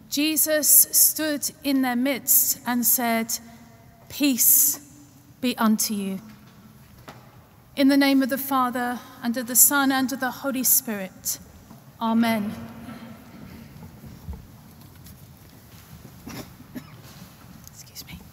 Jesus stood in their midst and said, "Peace be unto you." In the name of the Father, and of the Son, and of the Holy Spirit. Amen. Excuse me.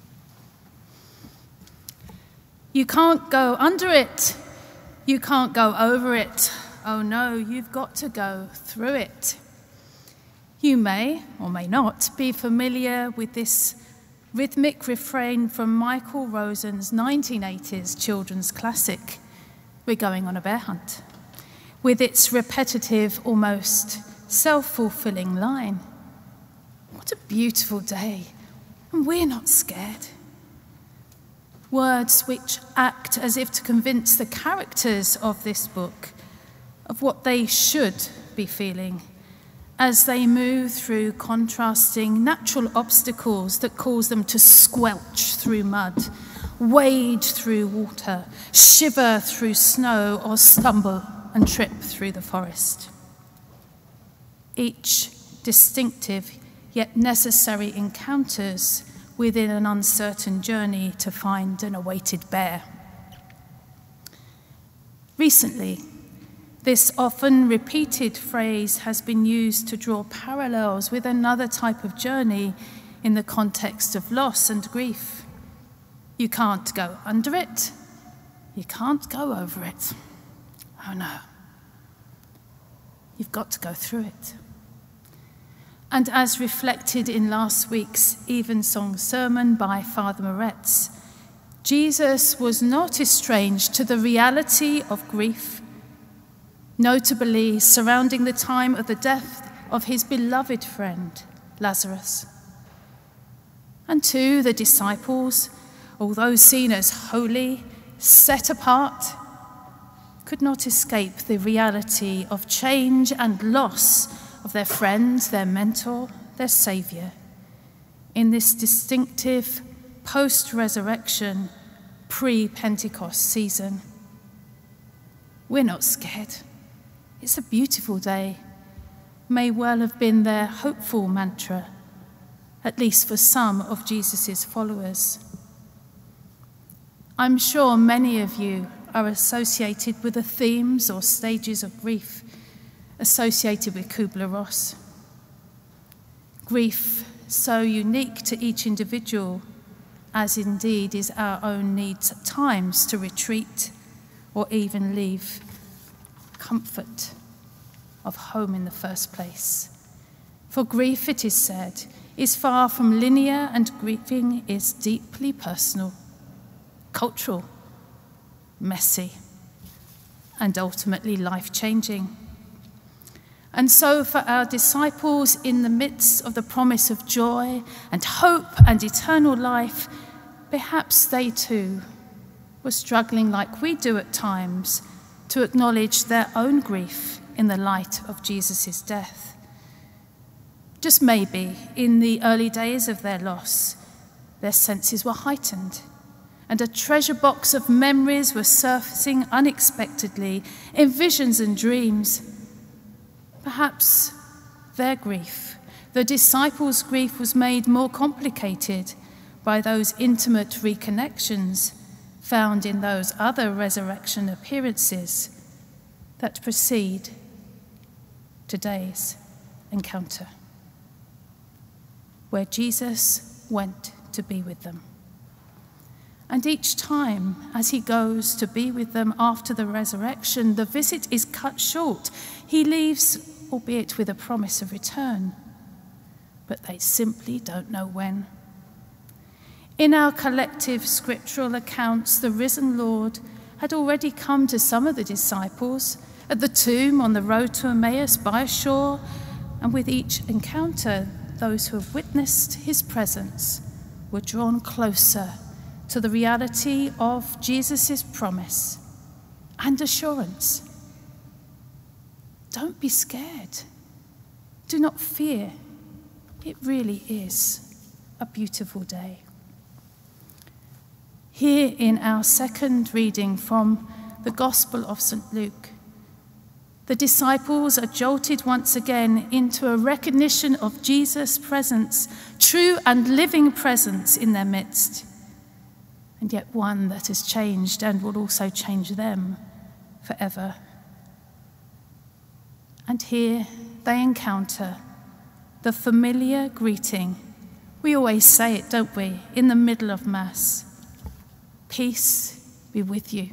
You can't go under it. You can't go over it. Oh no, you've got to go through it. You may, or may not, be familiar with this rhythmic refrain from Michael Rosen's 1980s children's classic, We're Going on a Bear Hunt, with its repetitive, almost self-fulfilling line. What a beautiful day, and we're not scared. Words which act as if to convince the characters of this book of what they should be feeling as they move through contrasting natural obstacles that cause them to squelch through mud, wade through water, shiver through snow, or stumble and trip through the forest. Each distinctive yet necessary encounters within an uncertain journey to find an awaited bear. Recently, this often repeated phrase has been used to draw parallels with another type of journey in the context of loss and grief. You can't go under it. You can't go over it. Oh no. You've got to go through it. And as reflected in last week's Evensong sermon by Father Moretz, Jesus was not estranged to the reality of grief, notably surrounding the time of the death of his beloved friend, Lazarus. And to the disciples, although seen as holy, set apart, could not escape the reality of change and loss of their friend, their mentor, their saviour, in this distinctive post-resurrection, pre-Pentecost season. We're not scared. It's a beautiful day, may well have been their hopeful mantra, at least for some of Jesus' followers. I'm sure many of you are associated with the themes or stages of grief associated with Kubler-Ross. Grief so unique to each individual, as indeed is our own needs at times to retreat or even leave comfort of home in the first place. For grief, it is said, is far from linear, and grieving is deeply personal, cultural, messy, and ultimately life-changing. And so for our disciples, in the midst of the promise of joy and hope and eternal life, perhaps they too were struggling like we do at times to acknowledge their own grief in the light of Jesus' death. Just maybe, in the early days of their loss, their senses were heightened, and a treasure box of memories were surfacing unexpectedly in visions and dreams. Perhaps their grief, the disciples' grief, was made more complicated by those intimate reconnections found in those other resurrection appearances that precede today's encounter, where Jesus went to be with them. And each time, as he goes to be with them after the resurrection, the visit is cut short. He leaves, albeit with a promise of return, but they simply don't know when. In our collective scriptural accounts, the risen Lord had already come to some of the disciples at the tomb, on the road to Emmaus, by shore, and with each encounter, those who have witnessed his presence were drawn closer to the reality of Jesus' promise and assurance. Don't be scared. Do not fear. It really is a beautiful day. Here in our second reading from the Gospel of St. Luke, the disciples are jolted once again into a recognition of Jesus' presence, true and living presence in their midst, and yet one that has changed and will also change them forever. And here they encounter the familiar greeting. We always say it, don't we, in the middle of Mass. Peace be with you.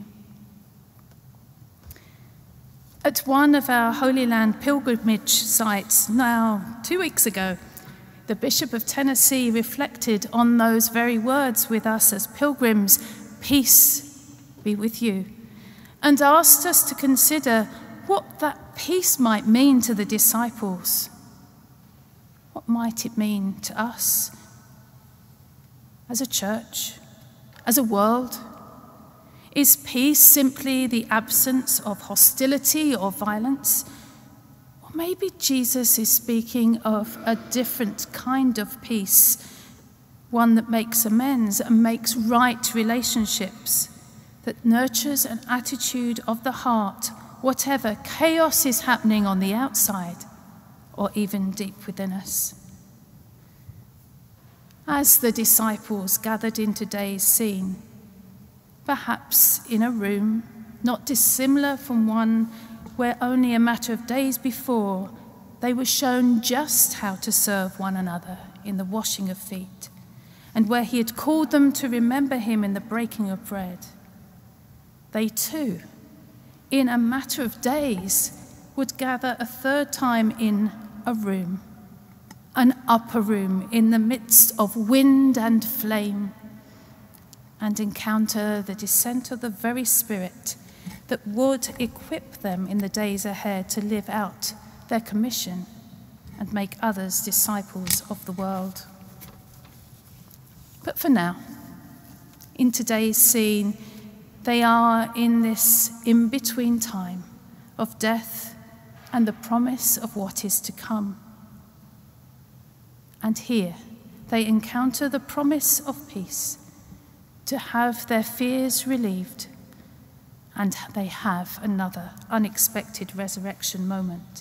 At one of our Holy Land pilgrimage sites now 2 weeks ago, the Bishop of Tennessee reflected on those very words with us as pilgrims, peace be with you, and asked us to consider what that peace might mean to the disciples. What might it mean to us as a church, as a world? Is peace simply the absence of hostility or violence? Or maybe Jesus is speaking of a different kind of peace, one that makes amends and makes right relationships, that nurtures an attitude of the heart, whatever chaos is happening on the outside or even deep within us. As the disciples gathered in today's scene, perhaps in a room not dissimilar from one where only a matter of days before they were shown just how to serve one another in the washing of feet, and where he had called them to remember him in the breaking of bread, they too, in a matter of days, would gather a third time in a room, an upper room in the midst of wind and flame, and encounter the descent of the very Spirit that would equip them in the days ahead to live out their commission and make others disciples of the world. But for now, in today's scene, they are in this in-between time of death and the promise of what is to come. And here they encounter the promise of peace, to have their fears relieved, and they have another unexpected resurrection moment.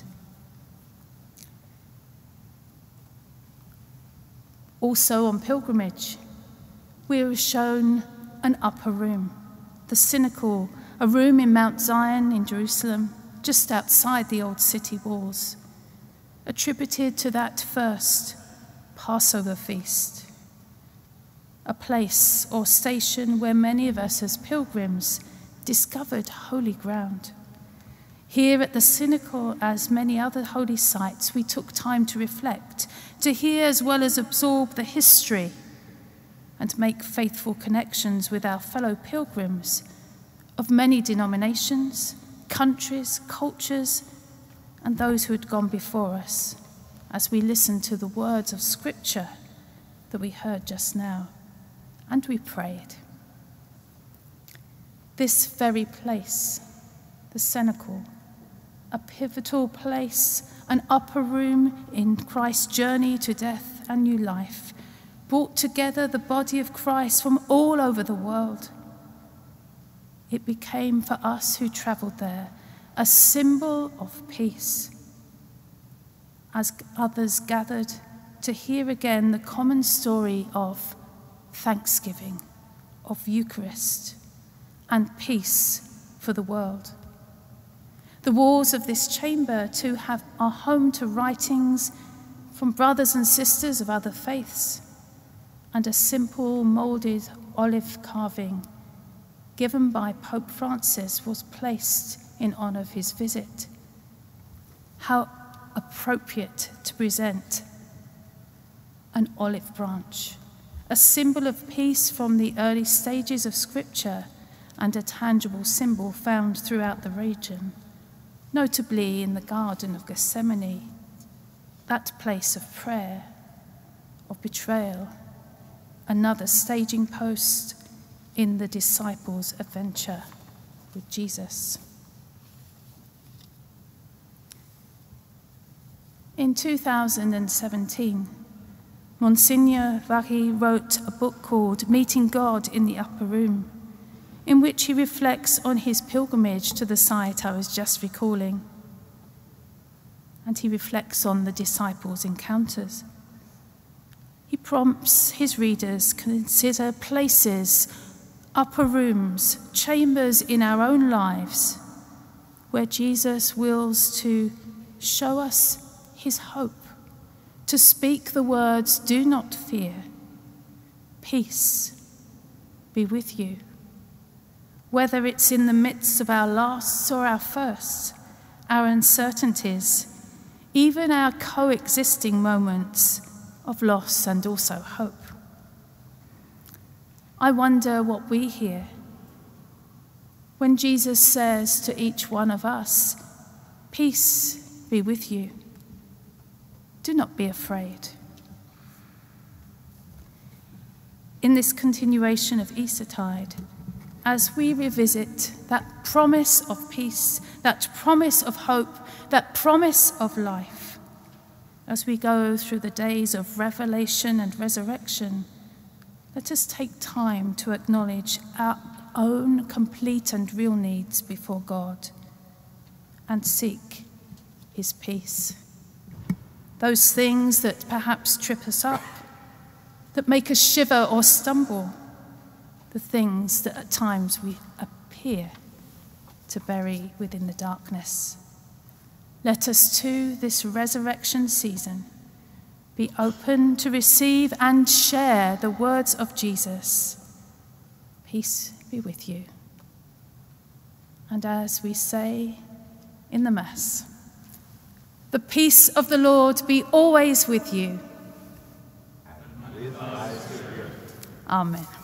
Also on pilgrimage, we are shown an upper room, the Cenacle, a room in Mount Zion in Jerusalem, just outside the old city walls, attributed to that first Passover feast. A place or station where many of us as pilgrims discovered holy ground. Here at the Cenacle, as many other holy sites, we took time to reflect, to hear as well as absorb the history, and make faithful connections with our fellow pilgrims of many denominations, countries, cultures, and those who had gone before us, as we listened to the words of Scripture that we heard just now. And we prayed. This very place, the Cenacle, a pivotal place, an upper room in Christ's journey to death and new life, brought together the body of Christ from all over the world. It became for us who travelled there a symbol of peace, as others gathered to hear again the common story of thanksgiving, of Eucharist, and peace for the world. The walls of this chamber too are home to writings from brothers and sisters of other faiths, and a simple moulded olive carving given by Pope Francis was placed in honour of his visit. How appropriate to present an olive branch, a symbol of peace from the early stages of Scripture and a tangible symbol found throughout the region, notably in the Garden of Gethsemane, that place of prayer, of betrayal, another staging post in the disciples' adventure with Jesus. In 2017, Monsignor Vary wrote a book called Meeting God in the Upper Room, in which he reflects on his pilgrimage to the site I was just recalling. and he reflects on the disciples' encounters. He prompts his readers to consider places, upper rooms, chambers in our own lives where Jesus wills to show us his hope, to speak the words, "Do not fear, peace be with you." Whether it's in the midst of our lasts or our firsts, our uncertainties, even our coexisting moments of loss and also hope. I wonder what we hear when Jesus says to each one of us, "Peace be with you. Do not be afraid." In this continuation of Eastertide, as we revisit that promise of peace, that promise of hope, that promise of life, as we go through the days of revelation and resurrection, let us take time to acknowledge our own complete and real needs before God and seek his peace. Those things that perhaps trip us up, that make us shiver or stumble, the things that at times we appear to bury within the darkness. Let us too, this resurrection season, be open to receive and share the words of Jesus. Peace be with you. And as we say in the Mass, the peace of the Lord be always with you. Amen.